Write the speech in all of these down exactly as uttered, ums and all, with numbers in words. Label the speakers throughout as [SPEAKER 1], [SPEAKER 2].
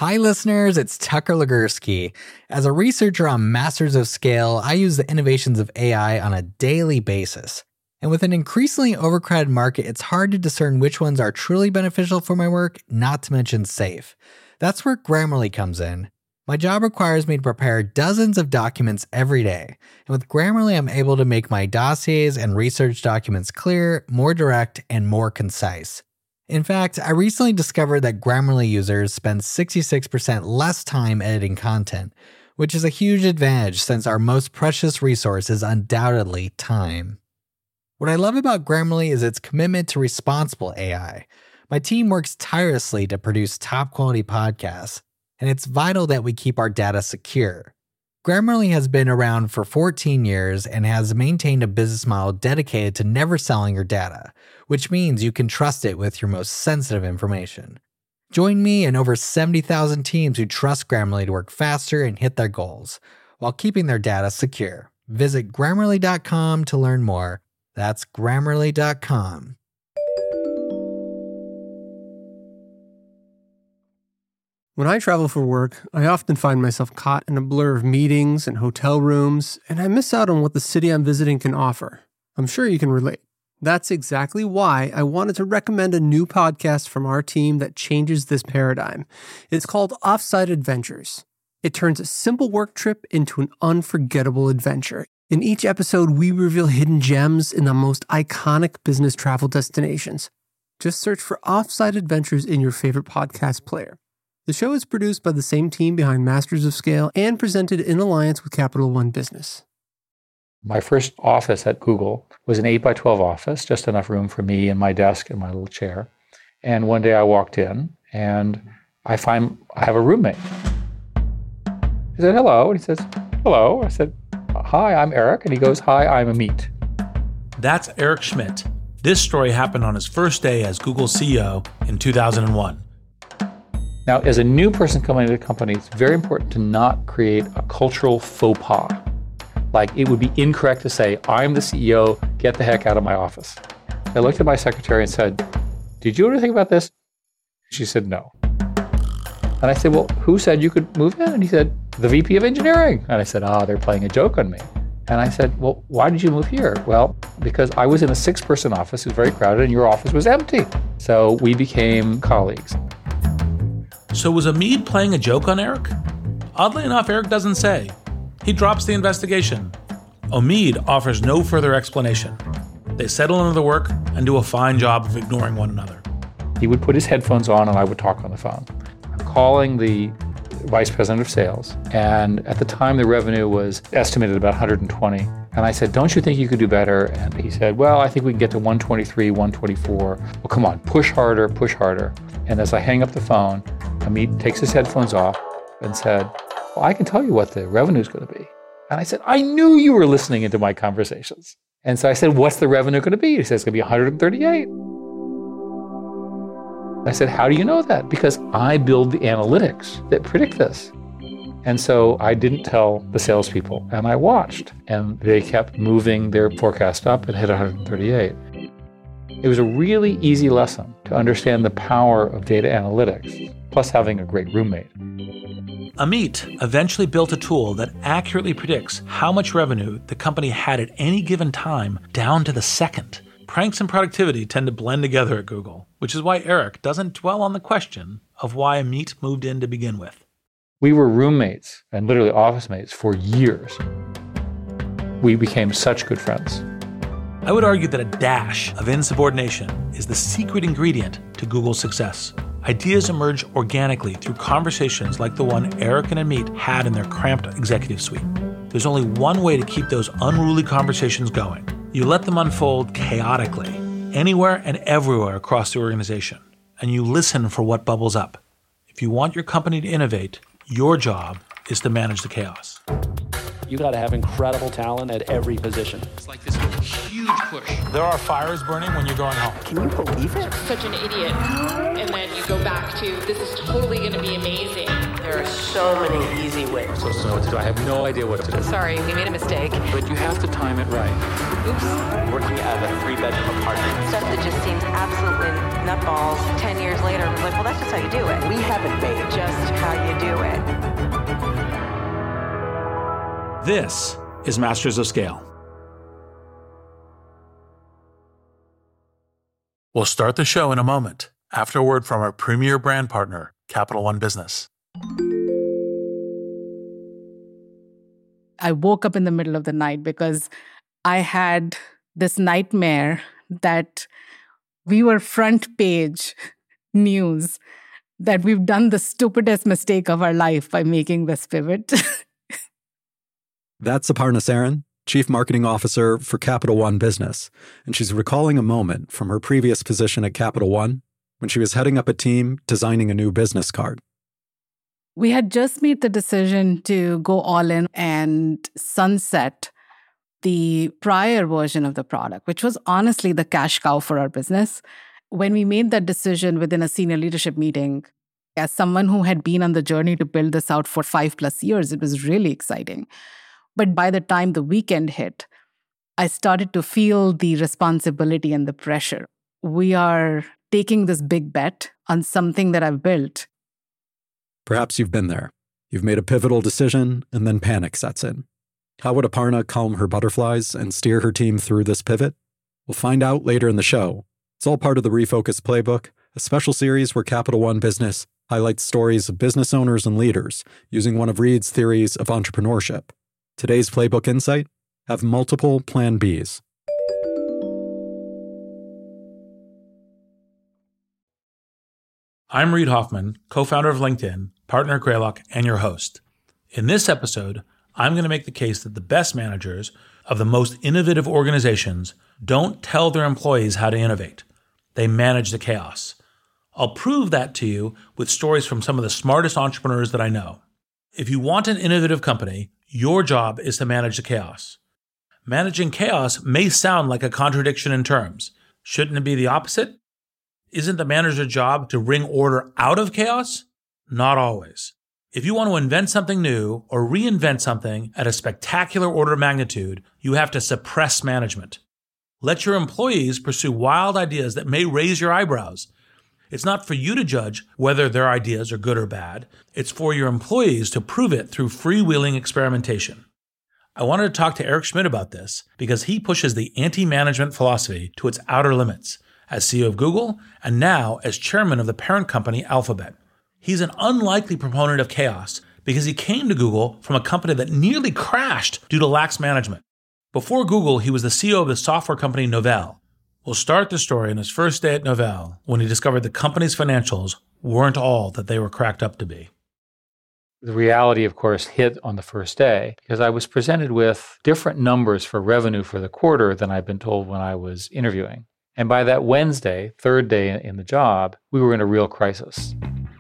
[SPEAKER 1] Hi listeners, it's Tucker Legursky. As a researcher on Masters of Scale, I use the innovations of A I on a daily basis. And with an increasingly overcrowded market, it's hard to discern which ones are truly beneficial for my work, not to mention safe. That's where Grammarly comes in. My job requires me to prepare dozens of documents every day. And with Grammarly, I'm able to make my dossiers and research documents clear, more direct, and more concise. In fact, I recently discovered that Grammarly users spend sixty-six percent less time editing content, which is a huge advantage since our most precious resource is undoubtedly time. What I love about Grammarly is its commitment to responsible A I. My team works tirelessly to produce top-quality podcasts, and it's vital that we keep our data secure. Grammarly has been around for fourteen years and has maintained a business model dedicated to never selling your data, which means you can trust it with your most sensitive information. Join me and over seventy thousand teams who trust Grammarly to work faster and hit their goals, while keeping their data secure. Visit Grammarly dot com to learn more. That's Grammarly dot com.
[SPEAKER 2] When I travel for work, I often find myself caught in a blur of meetings and hotel rooms, and I miss out on what the city I'm visiting can offer. I'm sure you can relate. That's exactly why I wanted to recommend a new podcast from our team that changes this paradigm. It's called Offsite Adventures. It turns a simple work trip into an unforgettable adventure. In each episode, we reveal hidden gems in the most iconic business travel destinations. Just search for Offsite Adventures in your favorite podcast player. The show is produced by the same team behind Masters of Scale and presented in alliance with Capital One Business.
[SPEAKER 3] My first office at Google was an eight by twelve office, just enough room for me and my desk and my little chair. And one day I walked in and I find I have a roommate. He said, hello. And he says, hello. I said, hi, I'm Eric. And he goes, hi, I'm Amit.
[SPEAKER 4] That's Eric Schmidt. This story happened on his first day as Google C E O in two thousand one.
[SPEAKER 3] Now, as a new person coming into the company, it's very important to not create a cultural faux pas. Like, it would be incorrect to say, I'm the C E O, get the heck out of my office. I looked at my secretary and said, did you know anything about this? She said, no. And I said, well, who said you could move in? And he said, the V P of engineering. And I said, ah, they're playing a joke on me. And I said, well, why did you move here? Well, because I was in a six-person office, it was very crowded, and your office was empty. So we became colleagues.
[SPEAKER 4] So was Amit playing a joke on Eric? Oddly enough, Eric doesn't say. He drops the investigation. Omid offers no further explanation. They settle into the work and do a fine job of ignoring one another.
[SPEAKER 3] He would put his headphones on and I would talk on the phone. I'm calling the vice president of sales, and at the time the revenue was estimated about one hundred twenty. And I said, don't you think you could do better? And he said, well, I think we can get to one twenty-three, one twenty-four. Well, come on, push harder, push harder. And as I hang up the phone, Amit takes his headphones off and said, well, I can tell you what the revenue is going to be. And I said, I knew you were listening into my conversations. And so I said, what's the revenue going to be? He said, it's going to be one hundred thirty-eight. I said, how do you know that? Because I build the analytics that predict this. And so I didn't tell the salespeople, and I watched, and they kept moving their forecast up and hit one hundred thirty-eight. It was a really easy lesson to understand the power of data analytics, plus having a great roommate.
[SPEAKER 4] Amit eventually built a tool that accurately predicts how much revenue the company had at any given time down to the second. Pranks and productivity tend to blend together at Google, which is why Eric doesn't dwell on the question of why Amit moved in to begin with.
[SPEAKER 3] We were roommates and literally office mates for years. We became such good friends.
[SPEAKER 4] I would argue that a dash of insubordination is the secret ingredient to Google's success. Ideas emerge organically through conversations like the one Eric and Amit had in their cramped executive suite. There's only one way to keep those unruly conversations going. You let them unfold chaotically, anywhere and everywhere across the organization, and you listen for what bubbles up. If you want your company to innovate, your job is to manage the chaos.
[SPEAKER 5] You got to have incredible talent at every position.
[SPEAKER 6] It's like this huge push.
[SPEAKER 4] There are fires burning when you're going home.
[SPEAKER 2] Can you believe it?
[SPEAKER 7] Such an idiot. And then you go back to, this is totally going to be amazing.
[SPEAKER 8] There are so many easy ways.
[SPEAKER 3] I'm supposed to know what to do. I have no idea what to do.
[SPEAKER 7] Sorry, we made a mistake.
[SPEAKER 3] But you have to time it right.
[SPEAKER 7] Oops.
[SPEAKER 5] Working out of a three-bedroom apartment.
[SPEAKER 8] Stuff that just seems absolutely nutballs. Ten years later, I'm like, well, that's just how you do it.
[SPEAKER 9] We haven't made it.
[SPEAKER 8] Just how
[SPEAKER 4] This is Masters of Scale. We'll start the show in a moment after a word from our premier brand partner, Capital One Business.
[SPEAKER 9] I woke up in the middle of the night because I had this nightmare that we were front page news, that we've done the stupidest mistake of our life by making this pivot.
[SPEAKER 10] That's Aparna Saran, Chief Marketing Officer for Capital One Business, and she's recalling a moment from her previous position at Capital One when she was heading up a team designing a new business card.
[SPEAKER 9] We had just made the decision to go all in and sunset the prior version of the product, which was honestly the cash cow for our business. When we made that decision within a senior leadership meeting, as someone who had been on the journey to build this out for five plus years, it was really exciting. But by the time the weekend hit, I started to feel the responsibility and the pressure. We are taking this big bet on something that I've built.
[SPEAKER 10] Perhaps you've been there. You've made a pivotal decision, and then panic sets in. How would Aparna calm her butterflies and steer her team through this pivot? We'll find out later in the show. It's all part of the Refocus Playbook, a special series where Capital One Business highlights stories of business owners and leaders using one of Reid's theories of entrepreneurship. Today's Playbook Insight: have multiple Plan Bs.
[SPEAKER 4] I'm Reid Hoffman, co-founder of LinkedIn, partner at Greylock, and your host. In this episode, I'm going to make the case that the best managers of the most innovative organizations don't tell their employees how to innovate. They manage the chaos. I'll prove that to you with stories from some of the smartest entrepreneurs that I know. If you want an innovative company, your job is to manage the chaos. Managing chaos may sound like a contradiction in terms. Shouldn't it be the opposite? Isn't the manager's job to wring order out of chaos? Not always. If you want to invent something new or reinvent something at a spectacular order of magnitude, you have to suppress management. Let your employees pursue wild ideas that may raise your eyebrows. It's not for you to judge whether their ideas are good or bad. It's for your employees to prove it through freewheeling experimentation. I wanted to talk to Eric Schmidt about this because he pushes the anti-management philosophy to its outer limits as C E O of Google and now as chairman of the parent company Alphabet. He's an unlikely proponent of chaos because he came to Google from a company that nearly crashed due to lax management. Before Google, he was the C E O of the software company Novell. We'll start the story on his first day at Novell when he discovered the company's financials weren't all that they were cracked up to be.
[SPEAKER 3] The reality, of course, hit on the first day because I was presented with different numbers for revenue for the quarter than I'd been told when I was interviewing. And by that Wednesday, third day in the job, we were in a real crisis.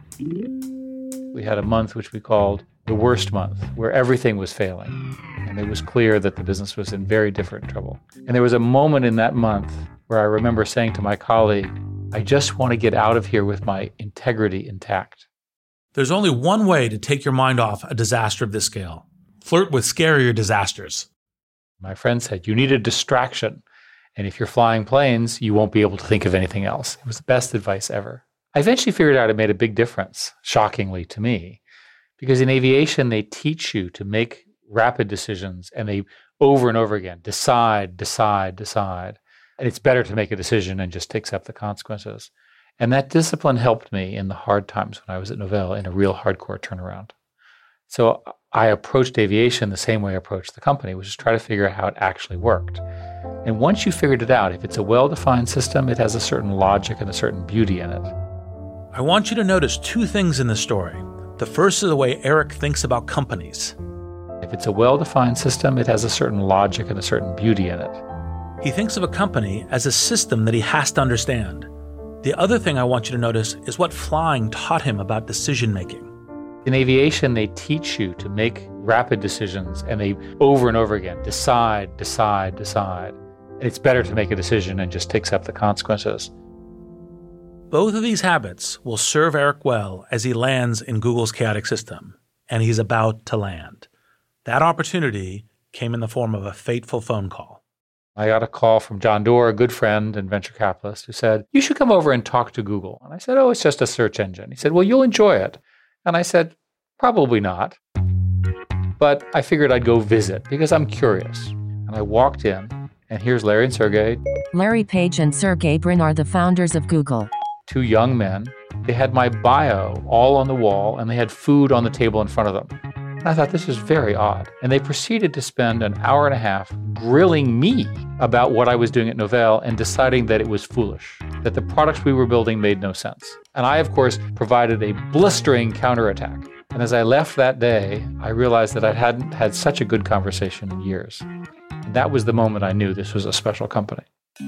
[SPEAKER 3] We had a month which we called the worst month, where everything was failing. And it was clear that the business was in very different trouble. And there was a moment in that month where I remember saying to my colleague, I just want to get out of here with my integrity intact.
[SPEAKER 4] There's only one way to take your mind off a disaster of this scale. Flirt with scarier disasters.
[SPEAKER 3] My friend said, you need a distraction. And if you're flying planes, you won't be able to think of anything else. It was the best advice ever. I eventually figured out it made a big difference, shockingly to me, because in aviation, they teach you to make rapid decisions and they over and over again, decide, decide, decide. And it's better to make a decision and just accept the consequences. And that discipline helped me in the hard times when I was at Novell in a real hardcore turnaround. So I approached aviation the same way I approached the company, which is try to figure out how it actually worked. And once you figured it out, if it's a well-defined system, it has a certain logic and a certain beauty in it.
[SPEAKER 4] I want you to notice two things in the story. The first is the way Eric thinks about companies.
[SPEAKER 3] If it's a well-defined system, it has a certain logic and a certain beauty in it.
[SPEAKER 4] He thinks of a company as a system that he has to understand. The other thing I want you to notice is what flying taught him about decision-making.
[SPEAKER 3] In aviation, they teach you to make rapid decisions and they over and over again, decide, decide, decide. And it's better to make a decision and just accept the consequences.
[SPEAKER 4] Both of these habits will serve Eric well as he lands in Google's chaotic system, and he's about to land. That opportunity came in the form of a fateful phone call.
[SPEAKER 3] I got a call from John Doerr, a good friend and venture capitalist, who said, you should come over and talk to Google. And I said, oh, it's just a search engine. He said, well, you'll enjoy it. And I said, probably not. but I figured I'd go visit because I'm curious. And I walked in, and here's Larry and Sergey.
[SPEAKER 11] Larry Page and Sergey Brin are the founders of Google.
[SPEAKER 3] Two young men. They had my bio all on the wall, and they had food on the table in front of them. And I thought, this is very odd. And they proceeded to spend an hour and a half grilling me about what I was doing at Novell and deciding that it was foolish, that the products we were building made no sense. And I, of course, provided a blistering counterattack. And as I left that day, I realized that I hadn't had such a good conversation in years. And that was the moment I knew this was a special company.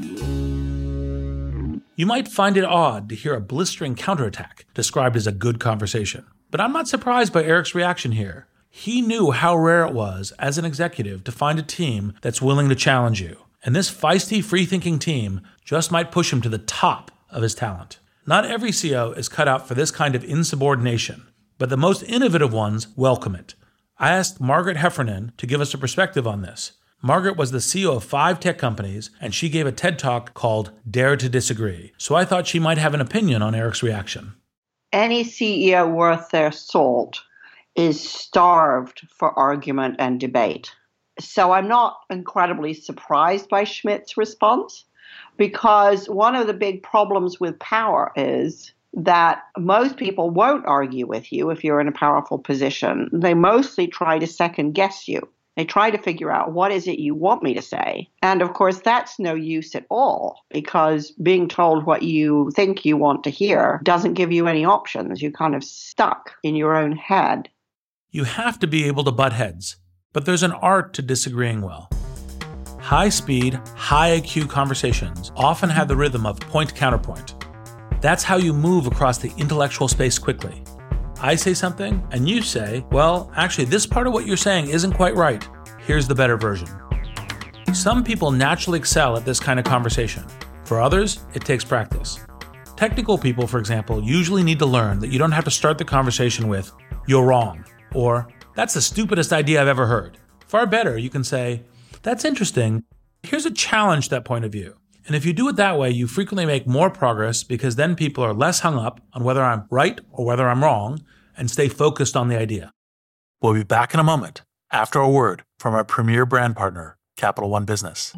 [SPEAKER 4] You might find it odd to hear a blistering counterattack described as a good conversation. But I'm not surprised by Eric's reaction here. He knew how rare it was as an executive to find a team that's willing to challenge you. And this feisty, free-thinking team just might push him to the top of his talent. Not every C E O is cut out for this kind of insubordination, but the most innovative ones welcome it. I asked Margaret Heffernan to give us a perspective on this. Margaret was the C E O of five tech companies, and she gave a TED Talk called Dare to Disagree. So I thought she might have an opinion on Eric's reaction.
[SPEAKER 12] Any C E O worth their salt is starved for argument and debate. So I'm not incredibly surprised by Schmidt's response, because one of the big problems with power is that most people won't argue with you if you're in a powerful position. They mostly try to second guess you. They try to figure out, what is it you want me to say? And of course, that's no use at all, because being told what you think you want to hear doesn't give you any options. You're kind of stuck in your own head.
[SPEAKER 4] You have to be able to butt heads, but there's an art to disagreeing well. High-speed, high-I Q conversations often have the rhythm of point-counterpoint. That's how you move across the intellectual space quickly. I say something, and you say, well, actually, this part of what you're saying isn't quite right. Here's the better version. Some people naturally excel at this kind of conversation. For others, it takes practice. Technical people, for example, usually need to learn that you don't have to start the conversation with, you're wrong, or that's the stupidest idea I've ever heard. Far better, you can say, that's interesting. Here's a challenge to that point of view. And if you do it that way, you frequently make more progress, because then people are less hung up on whether I'm right or whether I'm wrong and stay focused on the idea. We'll be back in a moment after a word from our premier brand partner, Capital One Business.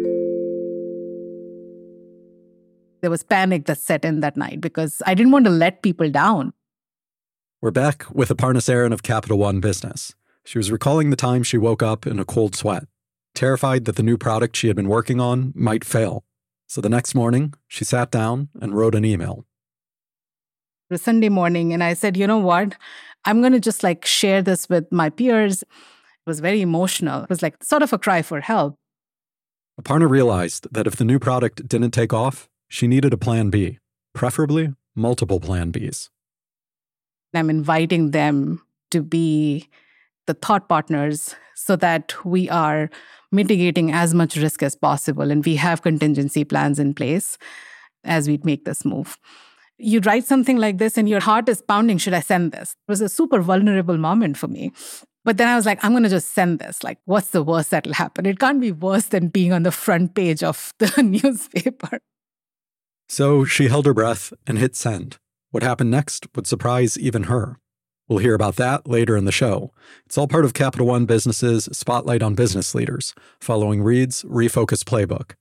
[SPEAKER 9] There was panic that set in that night because I didn't want to let people down.
[SPEAKER 10] We're back with Aparna Saran of Capital One Business. She was recalling the time she woke up in a cold sweat, terrified that the new product she had been working on might fail. So the next morning, she sat down and wrote an email.
[SPEAKER 9] It was Sunday morning, and I said, you know what? I'm going to just like share this with my peers. It was very emotional. It was like sort of a cry for help.
[SPEAKER 10] Aparna realized that if the new product didn't take off, she needed a plan B, preferably multiple plan Bs.
[SPEAKER 9] I'm inviting them to be the thought partners so that we are mitigating as much risk as possible, and we have contingency plans in place as we make this move. You write something like this and your heart is pounding, should I send this? It was a super vulnerable moment for me. But then I was like, I'm going to just send this. Like, what's the worst that'll happen? It can't be worse than being on the front page of the newspaper.
[SPEAKER 10] So she held her breath and hit send. What happened next would surprise even her. We'll hear about that later in the show. It's all part of Capital One Business's Spotlight on Business Leaders, following Reed's Refocus Playbook.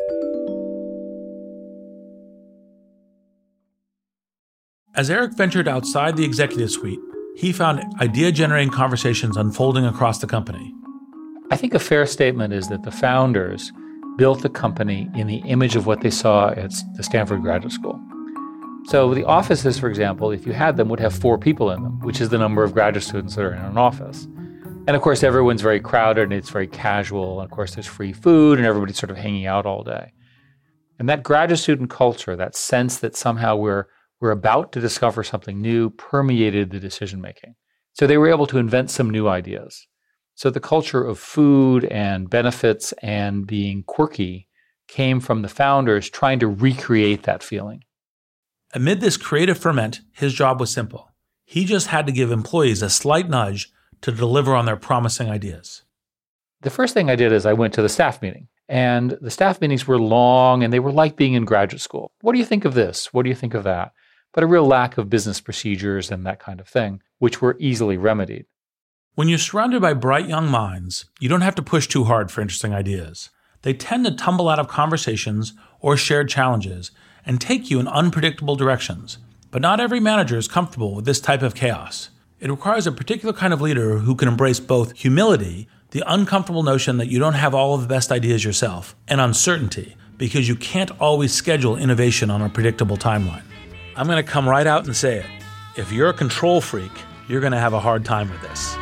[SPEAKER 4] As Eric ventured outside the executive suite, he found idea-generating conversations unfolding across the company.
[SPEAKER 3] I think a fair statement is that the founders built the company in the image of what they saw at the Stanford Graduate School. So the offices, for example, if you had them, would have four people in them, which is the number of graduate students that are in an office. And of course, everyone's very crowded and it's very casual. And of course, there's free food and everybody's sort of hanging out all day. And that graduate student culture, that sense that somehow we're we're about to discover something new, permeated the decision-making. So they were able to invent some new ideas. So the culture of food and benefits and being quirky came from the founders trying to recreate that feeling.
[SPEAKER 4] Amid this creative ferment, his job was simple. He just had to give employees a slight nudge to deliver on their promising ideas.
[SPEAKER 3] The first thing I did is I went to the staff meeting. And the staff meetings were long and they were like being in graduate school. What do you think of this? What do you think of that? But a real lack of business procedures and that kind of thing, which were easily remedied.
[SPEAKER 4] When you're surrounded by bright young minds, you don't have to push too hard for interesting ideas. They tend to tumble out of conversations or shared challenges and take you in unpredictable directions. But not every manager is comfortable with this type of chaos. It requires a particular kind of leader who can embrace both humility, the uncomfortable notion that you don't have all of the best ideas yourself, and uncertainty, because you can't always schedule innovation on a predictable timeline. I'm going to come right out and say it. If you're a control freak, you're going to have a hard time with this.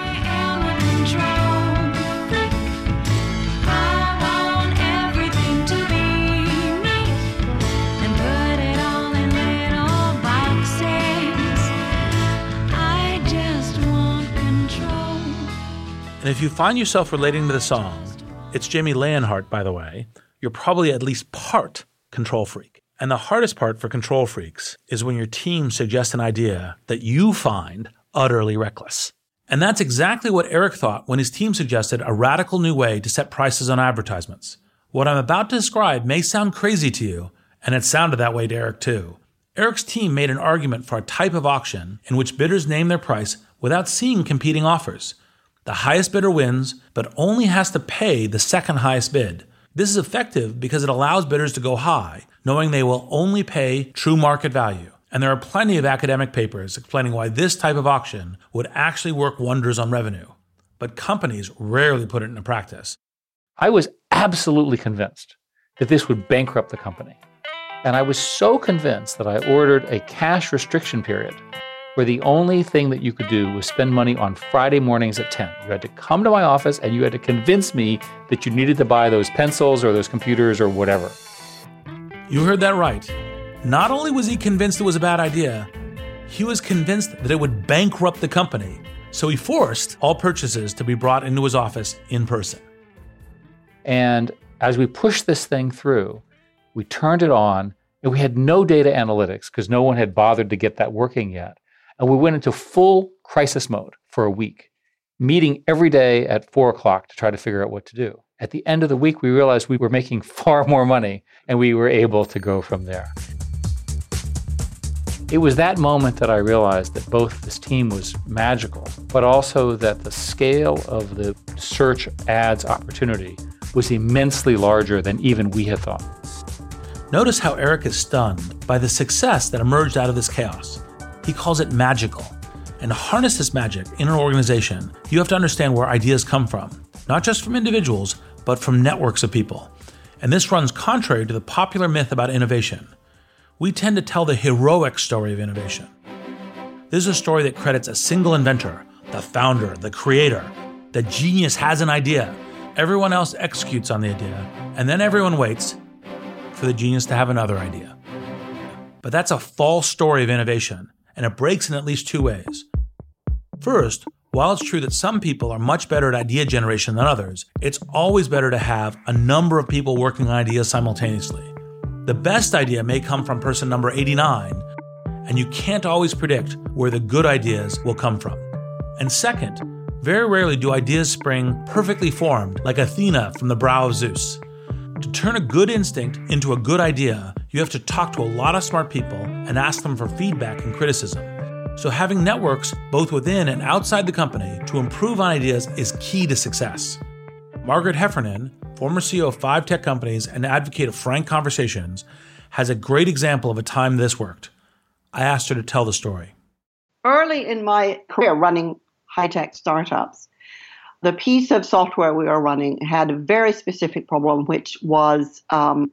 [SPEAKER 4] And if you find yourself relating to the song, it's Jamie Leonhardt, by the way, you're probably at least part control freak. And the hardest part for control freaks is when your team suggests an idea that you find utterly reckless. And that's exactly what Eric thought when his team suggested a radical new way to set prices on advertisements. What I'm about to describe may sound crazy to you, and it sounded that way to Eric too. Eric's team made an argument for a type of auction in which bidders name their price without seeing competing offers. The highest bidder wins, but only has to pay the second highest bid. This is effective because it allows bidders to go high, knowing they will only pay true market value. And there are plenty of academic papers explaining why this type of auction would actually work wonders on revenue. But companies rarely put it into practice.
[SPEAKER 3] I was absolutely convinced that this would bankrupt the company. And I was so convinced that I ordered a cash restriction period where the only thing that you could do was spend money on Friday mornings at ten. You had to come to my office and you had to convince me that you needed to buy those pencils or those computers or whatever.
[SPEAKER 4] You heard that right. Not only was he convinced it was a bad idea, he was convinced that it would bankrupt the company. So he forced all purchases to be brought into his office in person.
[SPEAKER 3] And as we pushed this thing through, we turned it on and we had no data analytics because no one had bothered to get that working yet. And we went into full crisis mode for a week, meeting every day at four o'clock to try to figure out what to do. At the end of the week, we realized we were making far more money, and we were able to go from there. It was that moment that I realized that both this team was magical, but also that the scale of the search ads opportunity was immensely larger than even we had thought.
[SPEAKER 4] Notice how Eric is stunned by the success that emerged out of this chaos. He calls it magical. And to harness this magic in an organization, you have to understand where ideas come from, not just from individuals, but from networks of people. And this runs contrary to the popular myth about innovation. We tend to tell the heroic story of innovation. This is a story that credits a single inventor, the founder, the creator. The genius has an idea. Everyone else executes on the idea, and then everyone waits for the genius to have another idea. But that's a false story of innovation. And it breaks in at least two ways. First, while it's true that some people are much better at idea generation than others, it's always better to have a number of people working on ideas simultaneously. The best idea may come from person number eighty-nine, and you can't always predict where the good ideas will come from. And second, very rarely do ideas spring perfectly formed like Athena from the brow of Zeus. To turn a good instinct into a good idea, you have to talk to a lot of smart people and ask them for feedback and criticism. So having networks both within and outside the company to improve on ideas is key to success. Margaret Heffernan, former C E O of five tech companies and advocate of frank conversations, has a great example of a time this worked. I asked her to tell the story.
[SPEAKER 12] Early in my career running high-tech startups, the piece of software we were running had a very specific problem, which was um,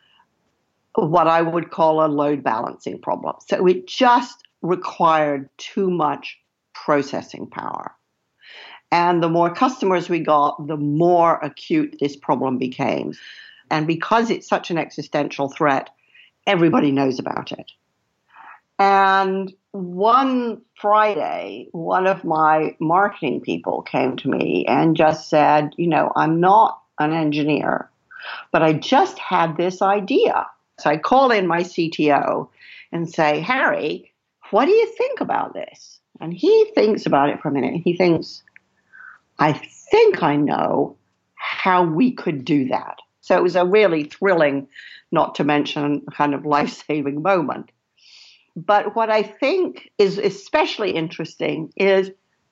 [SPEAKER 12] what I would call a load balancing problem. So it just required too much processing power. And the more customers we got, the more acute this problem became. And because it's such an existential threat, everybody knows about it. And one Friday, one of my marketing people came to me and just said, you know, I'm not an engineer, but I just had this idea. So I call in my C T O and say, Harry, what do you think about this? And he thinks about it for a minute. He thinks, I think I know how we could do that. So it was a really thrilling, not to mention kind of life-saving moment. But what I think is especially interesting is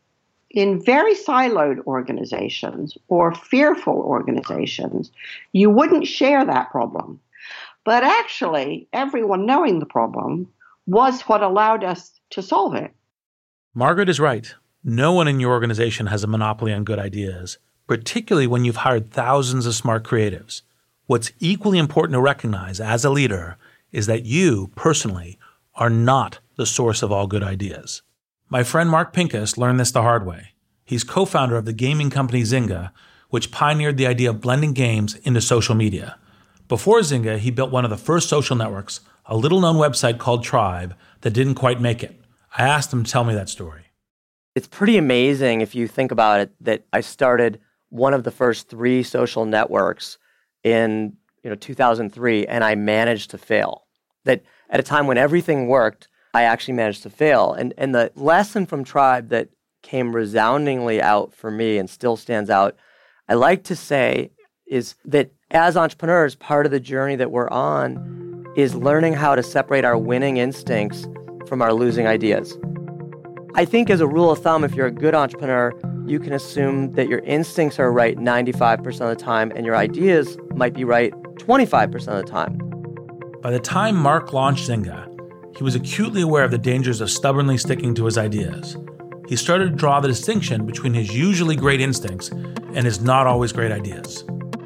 [SPEAKER 12] in very siloed organizations or fearful organizations, you wouldn't share that problem. But actually, everyone knowing the problem was what allowed us to solve it.
[SPEAKER 4] Margaret is right. No one in your organization has a monopoly on good ideas, particularly when you've hired thousands of smart creatives. What's equally important to recognize as a leader is that you, personally, are not the source of all good ideas. My friend Mark Pincus learned this the hard way. He's co-founder of the gaming company Zynga, which pioneered the idea of blending games into social media. Before Zynga, he built one of the first social networks, a little-known website called Tribe, that didn't quite make it. I asked him to tell me that story.
[SPEAKER 13] It's pretty amazing if you think about it that I started one of the first three social networks in you know two thousand three, and I managed to fail. That at a time when everything worked, I actually managed to fail. And and the lesson from Tribe that came resoundingly out for me and still stands out, I like to say, is that as entrepreneurs, part of the journey that we're on is learning how to separate our winning instincts from our losing ideas. I think as a rule of thumb, if you're a good entrepreneur, you can assume that your instincts are right ninety-five percent of the time and your ideas might be right twenty-five percent of the time.
[SPEAKER 4] By the time Mark launched Zynga, he was acutely aware of the dangers of stubbornly sticking to his ideas. He started to draw the distinction between his usually great instincts and his not always great ideas.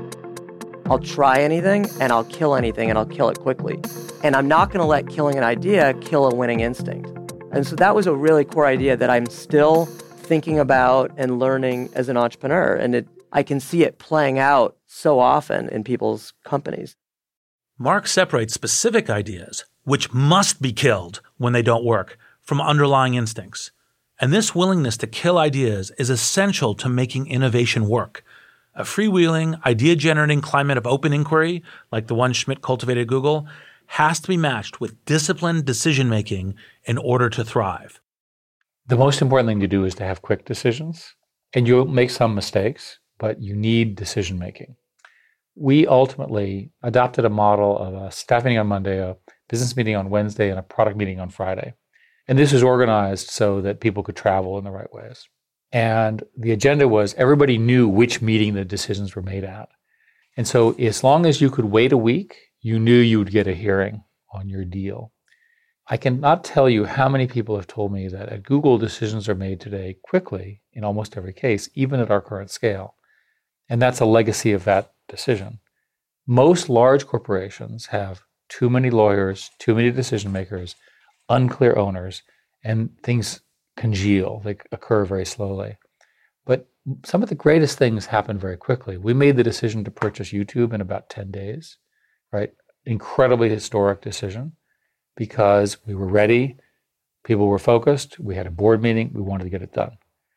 [SPEAKER 13] I'll try anything and I'll kill anything and I'll kill it quickly. And I'm not going to let killing an idea kill a winning instinct. And so that was a really core idea that I'm still thinking about and learning as an entrepreneur. And it, I can see it playing out so often in people's companies.
[SPEAKER 4] Mark separates specific ideas, which must be killed when they don't work, from underlying instincts. And this willingness to kill ideas is essential to making innovation work. A freewheeling, idea-generating climate of open inquiry, like the one Schmidt cultivated at Google, has to be matched with disciplined decision-making in order to thrive.
[SPEAKER 3] The most important thing to do is to have quick decisions. And you'll make some mistakes, but you need decision-making. We ultimately adopted a model of a staff meeting on Monday, a business meeting on Wednesday, and a product meeting on Friday. And this was organized so that people could travel in the right ways. And the agenda was everybody knew which meeting the decisions were made at. And so as long as you could wait a week, you knew you would get a hearing on your deal. I cannot tell you how many people have told me that at Google, decisions are made today quickly in almost every case, even at our current scale. And that's a legacy of that decision. Most large corporations have too many lawyers, too many decision makers, unclear owners, and things congeal. They occur very slowly. But some of the greatest things happen very quickly. We made the decision to purchase YouTube in about ten days, right? Incredibly historic decision because we were ready, people were focused, we had a board meeting, we wanted to get it done.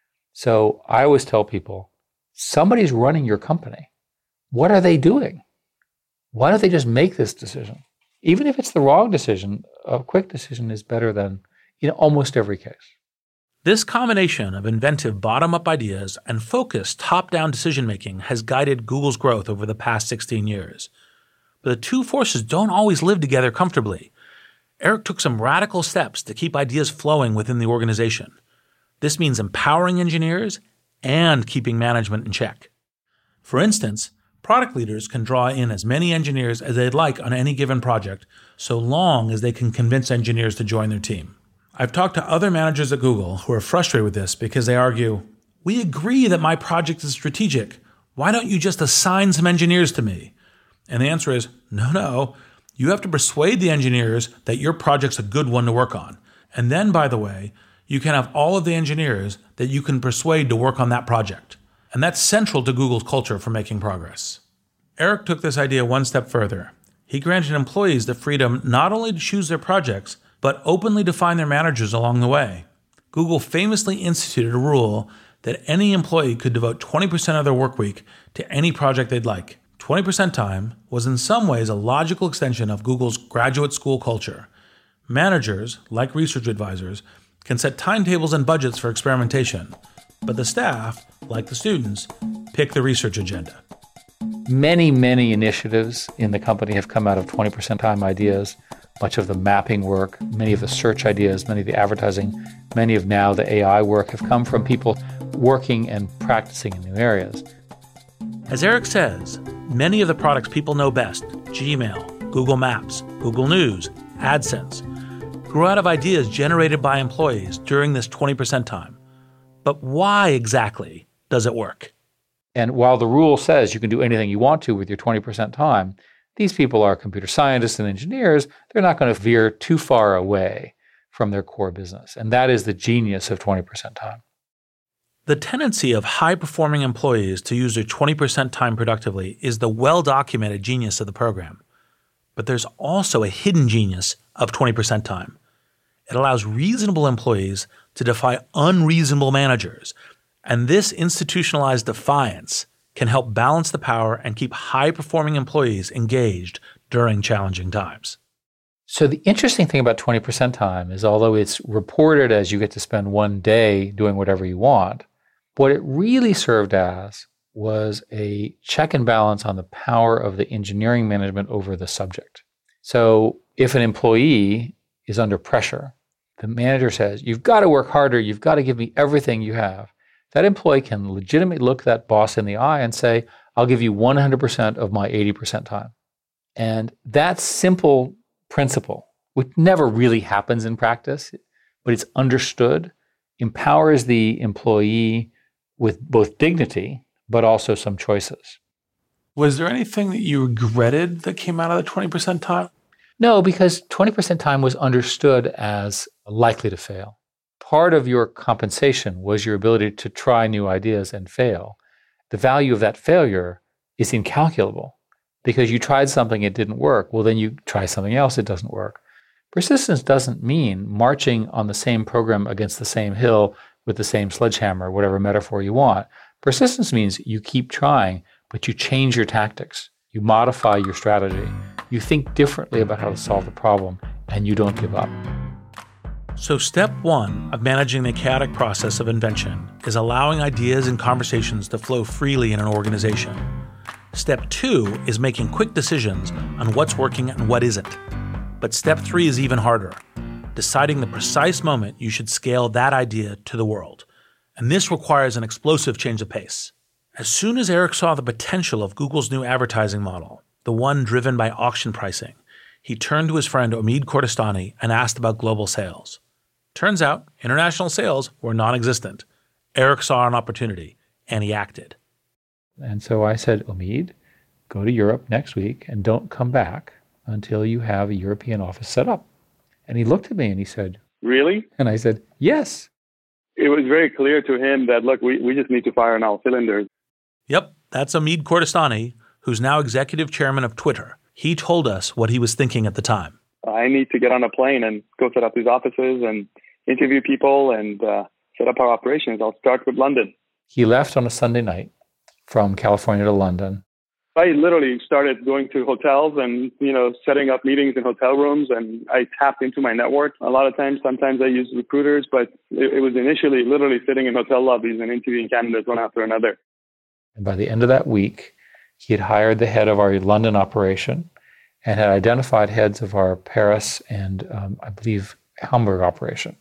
[SPEAKER 3] So I always tell people, somebody's running your company. What are they doing? Why don't they just make this decision? Even if it's the wrong decision, a quick decision is better than in almost every case.
[SPEAKER 4] This combination of inventive bottom-up ideas and focused top-down decision-making has guided Google's growth over the past sixteen years. But the two forces don't always live together comfortably. Eric took some radical steps to keep ideas flowing within the organization. This means empowering engineers and keeping management in check. For instance, product leaders can draw in as many engineers as they'd like on any given project, so long as they can convince engineers to join their team. I've talked to other managers at Google who are frustrated with this because they argue, we agree that my project is strategic. Why don't you just assign some engineers to me? And the answer is, no, no. You have to persuade the engineers that your project's a good one to work on. And then, by the way, you can have all of the engineers that you can persuade to work on that project. And that's central to Google's culture for making progress. Eric took this idea one step further. He granted employees the freedom not only to choose their projects, but openly define their managers along the way. Google famously instituted a rule that any employee could devote twenty percent of their work week to any project they'd like. twenty percent time was in some ways a logical extension of Google's graduate school culture. Managers, like research advisors, can set timetables and budgets for experimentation, but the staff, like the students, pick the research agenda.
[SPEAKER 3] Many, many initiatives in the company have come out of twenty percent time ideas. Much of the mapping work, many of the search ideas, many of the advertising, many of now the A I work have come from people working and practicing in new areas.
[SPEAKER 4] As Eric says, many of the products people know best, Gmail, Google Maps, Google News, AdSense, grew out of ideas generated by employees during this twenty percent time. But why exactly does it work?
[SPEAKER 3] And while the rule says you can do anything you want to with your twenty percent time, these people are computer scientists and engineers. They're not going to veer too far away from their core business. And that is the genius of twenty percent time.
[SPEAKER 4] The tendency of high-performing employees to use their twenty percent time productively is the well-documented genius of the program. But there's also a hidden genius of twenty percent time. It allows reasonable employees to defy unreasonable managers. And this institutionalized defiance can help balance the power and keep high-performing employees engaged during challenging times.
[SPEAKER 3] So the interesting thing about twenty percent time is, although it's reported as you get to spend one day doing whatever you want, what it really served as was a check and balance on the power of the engineering management over the subject. So if an employee is under pressure, the manager says, you've got to work harder, you've got to give me everything you have. That employee can legitimately look that boss in the eye and say, I'll give you one hundred percent of my eighty percent time. And that simple principle, which never really happens in practice, but it's understood, empowers the employee with both dignity, but also some choices.
[SPEAKER 4] Was there anything that you regretted that came out of the twenty percent time?
[SPEAKER 3] No, because twenty percent time was understood as likely to fail. Part of your compensation was your ability to try new ideas and fail. The value of that failure is incalculable because you tried something, it didn't work. Well, then you try something else, it doesn't work. Persistence doesn't mean marching on the same program against the same hill with the same sledgehammer, whatever metaphor you want. Persistence means you keep trying, but you change your tactics. You modify your strategy. You think differently about how to solve the problem, and you don't give up.
[SPEAKER 4] So step one of managing the chaotic process of invention is allowing ideas and conversations to flow freely in an organization. Step two is making quick decisions on what's working and what isn't. But step three is even harder, deciding the precise moment you should scale that idea to the world. And this requires an explosive change of pace. As soon as Eric saw the potential of Google's new advertising model, the one driven by auction pricing, he turned to his friend Omid Kordestani and asked about global sales. Turns out, international sales were non-existent. Eric saw an opportunity, and he acted.
[SPEAKER 3] And so I said, Omid, go to Europe next week and don't come back until you have a European office set up. And he looked at me and he said,
[SPEAKER 14] really?
[SPEAKER 3] And I said, yes.
[SPEAKER 14] It was very clear to him that, look, we, we just need to fire on all cylinders.
[SPEAKER 4] Yep, that's Omid Kordestani, who's now executive chairman of Twitter. He told us what he was thinking at the time.
[SPEAKER 14] I need to get on a plane and go set up these offices and interview people and uh, set up our operations. I'll start with London.
[SPEAKER 3] He left on a Sunday night from California to London.
[SPEAKER 14] I literally started going to hotels and, you know, setting up meetings in hotel rooms, and I tapped into my network. A lot of times, sometimes I use recruiters, but it, it was initially literally sitting in hotel lobbies and interviewing candidates one after another.
[SPEAKER 3] And by the end of that week, he had hired the head of our London operation and had identified heads of our Paris and, um, I believe, Hamburg operation.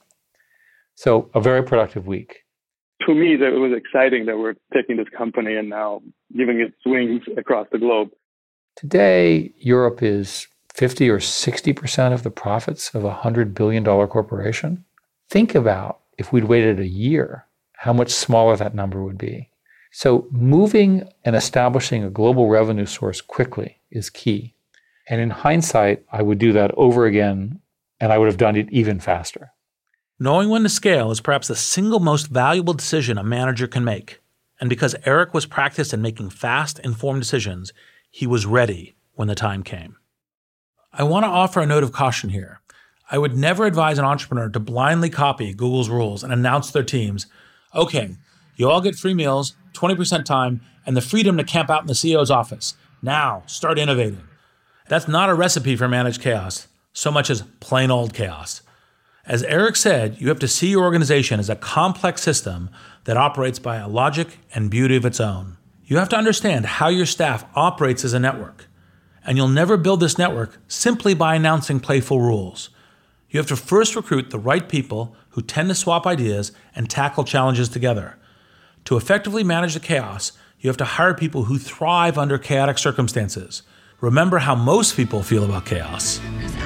[SPEAKER 3] So a very productive week.
[SPEAKER 14] To me, it was exciting that we're taking this company and now giving it swings across the globe.
[SPEAKER 3] Today, Europe is fifty or sixty percent of the profits of a one hundred billion dollars corporation. Think about if we'd waited a year, how much smaller that number would be. So moving and establishing a global revenue source quickly is key. And in hindsight, I would do that over again, and I would have done it even faster.
[SPEAKER 4] Knowing when to scale is perhaps the single most valuable decision a manager can make. And because Eric was practiced in making fast, informed decisions, he was ready when the time came. I want to offer a note of caution here. I would never advise an entrepreneur to blindly copy Google's rules and announce to their teams, okay, you all get free meals, twenty percent time, and the freedom to camp out in the C E O's office. Now, start innovating. That's not a recipe for managed chaos, so much as plain old chaos. As Eric said, you have to see your organization as a complex system that operates by a logic and beauty of its own. You have to understand how your staff operates as a network. And you'll never build this network simply by announcing playful rules. You have to first recruit the right people who tend to swap ideas and tackle challenges together. To effectively manage the chaos, you have to hire people who thrive under chaotic circumstances. Remember how most people feel about chaos.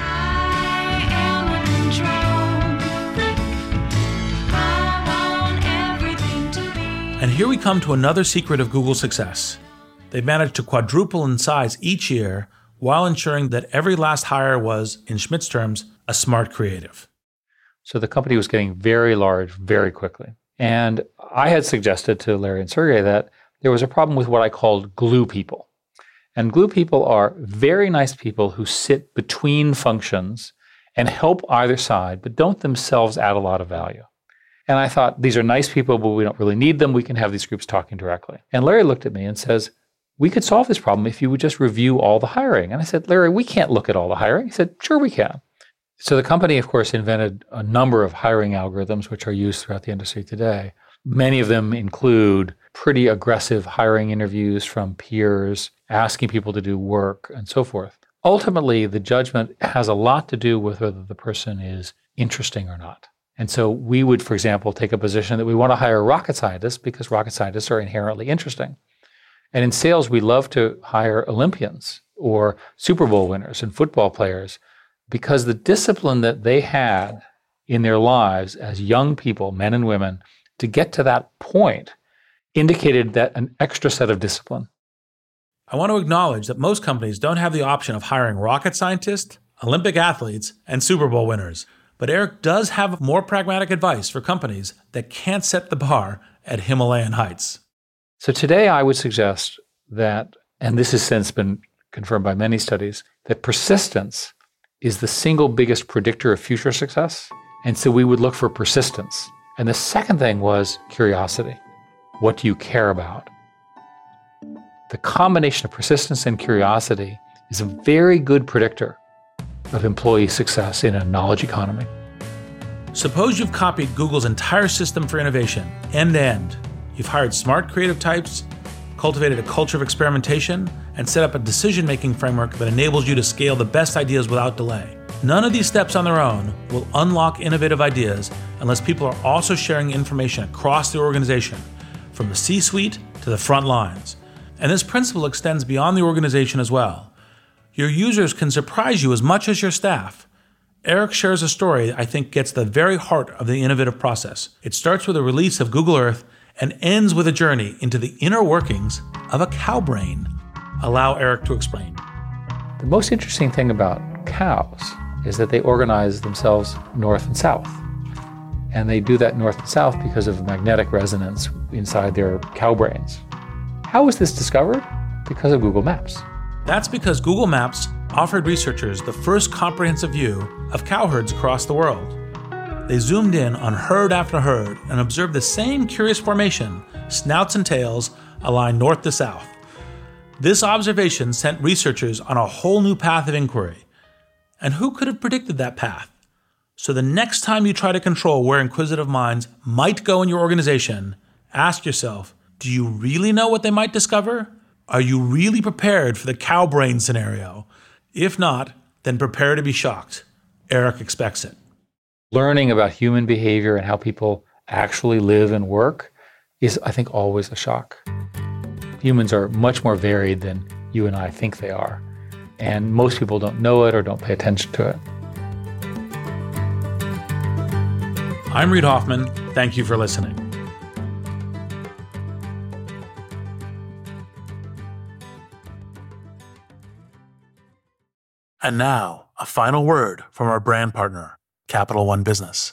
[SPEAKER 4] And here we come to another secret of Google's success. They've managed to quadruple in size each year while ensuring that every last hire was, in Schmidt's terms, a smart creative.
[SPEAKER 3] So the company was getting very large very quickly. And I had suggested to Larry and Sergey that there was a problem with what I called glue people. And glue people are very nice people who sit between functions and help either side, but don't themselves add a lot of value. And I thought, these are nice people, but we don't really need them. We can have these groups talking directly. And Larry looked at me and says, we could solve this problem if you would just review all the hiring. And I said, Larry, we can't look at all the hiring. He said, sure we can. So the company, of course, invented a number of hiring algorithms which are used throughout the industry today. Many of them include pretty aggressive hiring interviews from peers, asking people to do work, and so forth. Ultimately, the judgment has a lot to do with whether the person is interesting or not. And so we would, for example, take a position that we want to hire rocket scientists because rocket scientists are inherently interesting. And in sales, we love to hire Olympians or Super Bowl winners and football players because the discipline that they had in their lives as young people, men and women, to get to that point indicated that an extra set of discipline.
[SPEAKER 4] I want to acknowledge that most companies don't have the option of hiring rocket scientists, Olympic athletes, and Super Bowl winners. But Eric does have more pragmatic advice for companies that can't set the bar at Himalayan heights.
[SPEAKER 3] So today I would suggest that, and this has since been confirmed by many studies, that persistence is the single biggest predictor of future success. And so we would look for persistence. And the second thing was curiosity. What do you care about? The combination of persistence and curiosity is a very good predictor of employee success in a knowledge economy.
[SPEAKER 4] Suppose you've copied Google's entire system for innovation, end to end. You've hired smart creative types, cultivated a culture of experimentation, and set up a decision-making framework that enables you to scale the best ideas without delay. None of these steps on their own will unlock innovative ideas unless people are also sharing information across the organization, from the C-suite to the front lines. And this principle extends beyond the organization as well. Your users can surprise you as much as your staff. Eric shares a story I think gets the very heart of the innovative process. It starts with the release of Google Earth and ends with a journey into the inner workings of a cow brain. Allow Eric to explain.
[SPEAKER 3] The most interesting thing about cows is that they organize themselves north and south. And they do that north and south because of magnetic resonance inside their cow brains. How was this discovered? Because of Google Maps.
[SPEAKER 4] That's because Google Maps offered researchers the first comprehensive view of cow herds across the world. They zoomed in on herd after herd and observed the same curious formation, snouts and tails, aligned north to south. This observation sent researchers on a whole new path of inquiry. And who could have predicted that path? So the next time you try to control where inquisitive minds might go in your organization, ask yourself, do you really know what they might discover? Are you really prepared for the cow brain scenario? If not, then prepare to be shocked. Eric expects it.
[SPEAKER 3] Learning about human behavior and how people actually live and work is, I think, always a shock. Humans are much more varied than you and I think they are. And most people don't know it or don't pay attention to it.
[SPEAKER 4] I'm Reid Hoffman. Thank you for listening. And now, a final word from our brand partner, Capital One Business.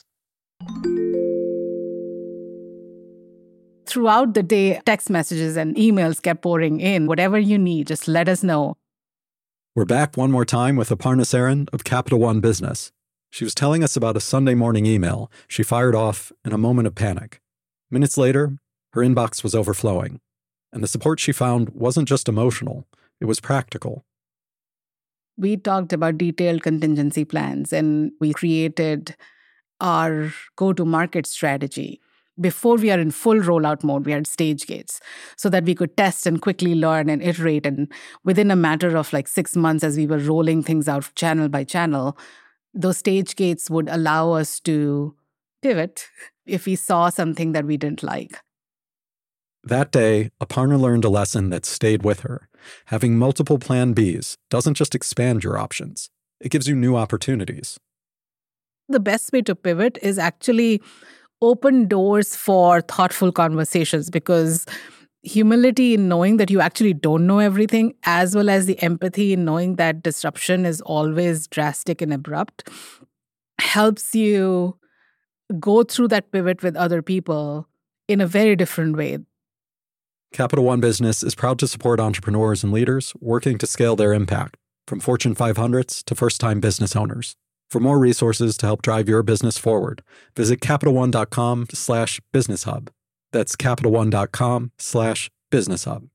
[SPEAKER 9] Throughout the day, text messages and emails kept pouring in. Whatever you need, just let us know.
[SPEAKER 10] We're back one more time with Aparna Saran of Capital One Business. She was telling us about a Sunday morning email she fired off in a moment of panic. Minutes later, her inbox was overflowing. And the support she found wasn't just emotional, it was practical.
[SPEAKER 9] We talked about detailed contingency plans and we created our go-to-market strategy. Before we are in full rollout mode, we had stage gates so that we could test and quickly learn and iterate. And within a matter of like six months, as we were rolling things out channel by channel, those stage gates would allow us to pivot if we saw something that we didn't like.
[SPEAKER 10] That day, Aparna learned a lesson that stayed with her. Having multiple plan Bs doesn't just expand your options, it gives you new opportunities.
[SPEAKER 9] The best way to pivot is actually open doors for thoughtful conversations, because humility in knowing that you actually don't know everything, as well as the empathy in knowing that disruption is always drastic and abrupt, helps you go through that pivot with other people in a very different way.
[SPEAKER 10] Capital One Business is proud to support entrepreneurs and leaders working to scale their impact, from Fortune five hundreds to first-time business owners. For more resources to help drive your business forward, visit CapitalOne.com slash Business Hub. That's CapitalOne.com slash Business Hub.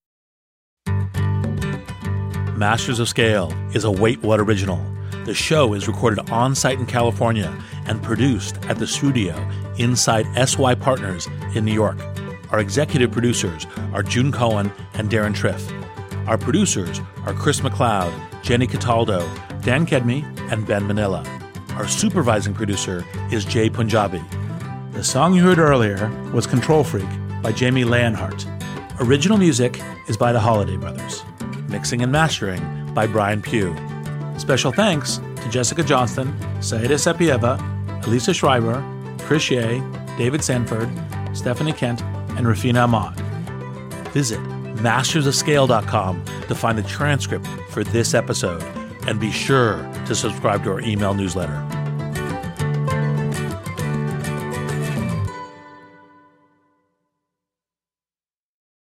[SPEAKER 4] Masters of Scale is a Wait What original. The show is recorded on-site in California and produced at the studio inside S Y Partners in New York. Our executive producers are June Cohen and Darren Triff. Our producers are Chris McLeod, Jenny Cataldo, Dan Kedmi, and Ben Manila. Our supervising producer is Jay Punjabi. The song you heard earlier was Control Freak by Jamie Leonhardt. Original music is by the Holiday Brothers. Mixing and mastering by Brian Pugh. Special thanks to Jessica Johnston, Saida Sapieva, Elisa Schreiber, Chris Shea, David Sanford, Stephanie Kent, and Rafina Ahmad. Visit masters of scale dot com to find the transcript for this episode, and be sure to subscribe to our email newsletter.